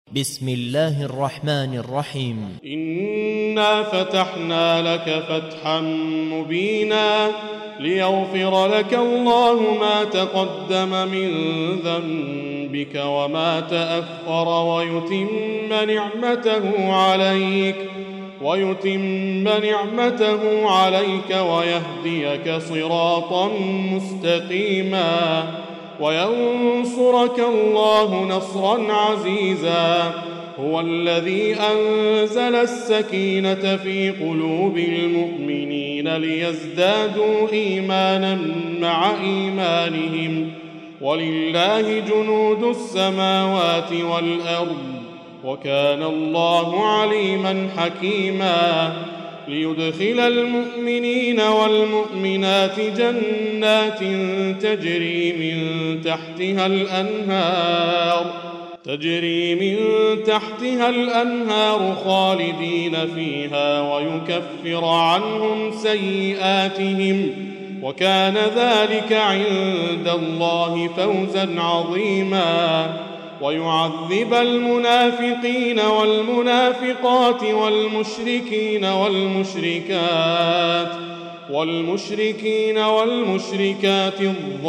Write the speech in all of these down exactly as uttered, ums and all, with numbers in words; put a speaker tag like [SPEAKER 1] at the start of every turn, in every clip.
[SPEAKER 1] بسم الله الرحمن الرحيم.
[SPEAKER 2] إنا فتحنا لك فتحا مبينا ليغفر لك الله ما تقدم من ذنبك وما تأخر ويتم نعمته عليك ويتم نعمته عليك ويهديك صراطا مستقيما وينصرك الله نصرا عزيزا. هو الذي أنزل السكينة في قلوب المؤمنين ليزدادوا إيمانا مع إيمانهم ولله جنود السماوات والأرض وكان الله عليما حكيما. ليدخل المؤمنين والمؤمنات جنات تجري من تحتها الأنهار تجري من تحتها الأنهار خالدين فيها ويكفر عنهم سيئاتهم وكان ذلك عند الله فوزا عظيما. ويعذب المنافقين والمنافقات والمشركين والمشركات والمشركين والمشركات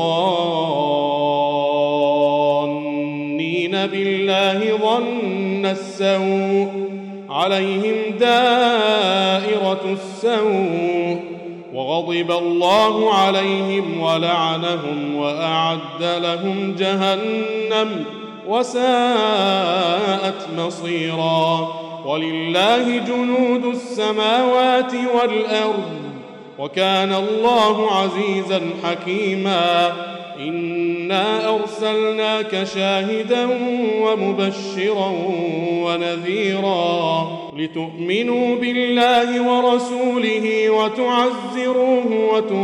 [SPEAKER 2] الظانين بالله ظن السوء عليهم دائرة السوء وغضب الله عليهم ولعنهم وأعد لهم جهنم وساءت مصيرا. ولله جنود السماوات والأرض وكان الله عزيزا حكيما. إنا أرسلناك شاهدا ومبشرا ونذيرا لتؤمنوا بالله ورسوله وتعزروه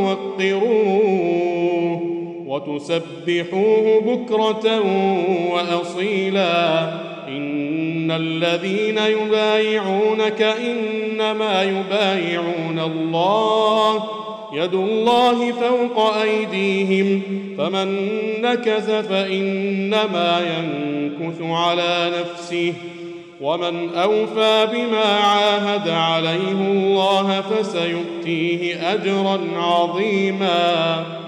[SPEAKER 2] وتوقروه وتسبحوه بكرة وأصيلا. إن الذين يبايعونك إنما يبايعون الله يد الله فوق أيديهم فمن نكث فإنما ينكث على نفسه ومن أوفى بما عاهد عليه الله فسيؤتيه أجرا عظيما.